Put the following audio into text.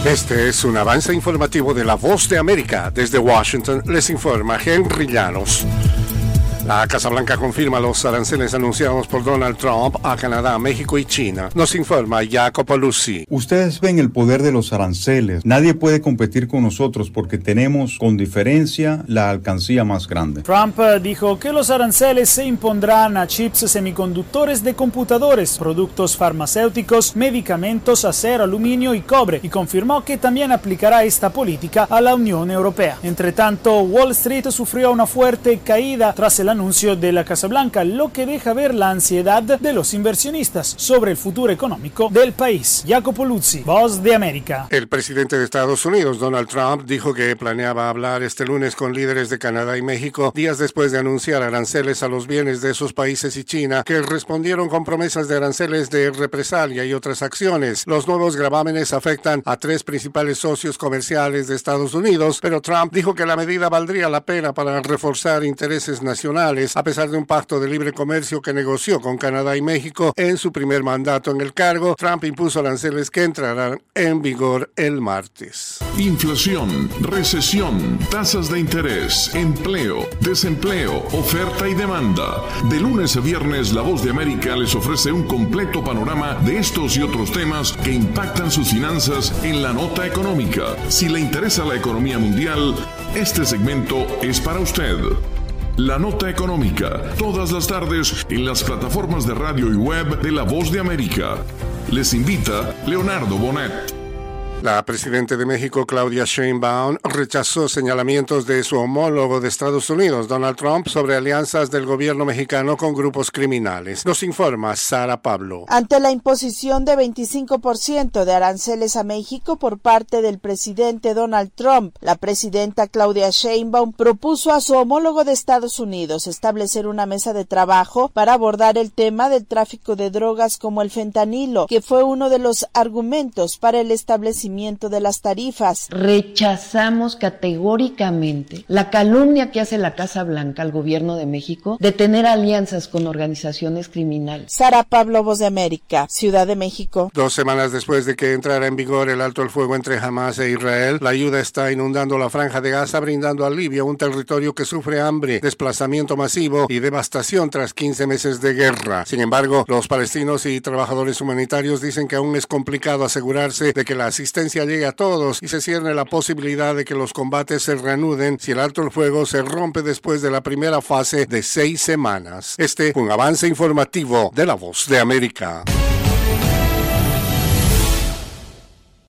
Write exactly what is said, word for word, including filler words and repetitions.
Este es un avance informativo de La Voz de América. Desde Washington les informa Henry Llanos. La Casa Blanca confirma los aranceles anunciados por Donald Trump a Canadá, México y China. Nos informa Jacopo Luzzi. Ustedes ven el poder de los aranceles. Nadie puede competir con nosotros porque tenemos, con diferencia, la alcancía más grande. Trump dijo que los aranceles se impondrán a chips semiconductores de computadores, productos farmacéuticos, medicamentos, acero, aluminio y cobre, y confirmó que también aplicará esta política a la Unión Europea. Entre tanto, Wall Street sufrió una fuerte caída tras el anuncio de la Casa Blanca, lo que deja ver la ansiedad de los inversionistas sobre el futuro económico del país. Jacopo Luzzi, Voz de América. El presidente de Estados Unidos, Donald Trump, dijo que planeaba hablar este lunes con líderes de Canadá y México, días después de anunciar aranceles a los bienes de esos países y China, que respondieron con promesas de aranceles de represalia y otras acciones. Los nuevos gravámenes afectan a tres principales socios comerciales de Estados Unidos, pero Trump dijo que la medida valdría la pena para reforzar intereses nacionales, a pesar de un pacto de libre comercio que negoció con Canadá y México en su primer mandato en el cargo. Trump impuso aranceles que entrarán en vigor el martes. Inflación, recesión, tasas de interés, empleo, desempleo, oferta y demanda. De lunes a viernes, La Voz de América les ofrece un completo panorama de estos y otros temas que impactan sus finanzas en la nota económica. Si le interesa la economía mundial, este segmento es para usted. La Nota Económica, todas las tardes en las plataformas de radio y web de La Voz de América. Les invita Leonardo Bonet. La presidenta de México, Claudia Sheinbaum, rechazó señalamientos de su homólogo de Estados Unidos, Donald Trump, sobre alianzas del gobierno mexicano con grupos criminales. Nos informa Sara Pablo. Ante la imposición de veinticinco por ciento de aranceles a México por parte del presidente Donald Trump, la presidenta Claudia Sheinbaum propuso a su homólogo de Estados Unidos establecer una mesa de trabajo para abordar el tema del tráfico de drogas como el fentanilo, que fue uno de los argumentos para el establecimiento de las tarifas. Rechazamos categóricamente la calumnia que hace la Casa Blanca al gobierno de México de tener alianzas con organizaciones criminales. Sara Pablo, Voz de América, Ciudad de México. Dos semanas después de que entrara en vigor el alto el fuego entre Hamas e Israel, la ayuda está inundando la franja de Gaza, brindando alivio a un territorio que sufre hambre, desplazamiento masivo y devastación tras quince meses de guerra. Sin embargo, los palestinos y trabajadores humanitarios dicen que aún es complicado asegurarse de que la asistencia llegue a todos y se cierne la posibilidad de que los combates se reanuden si el alto el fuego se rompe después de la primera fase de seis semanas. Este fue un avance informativo de La Voz de América.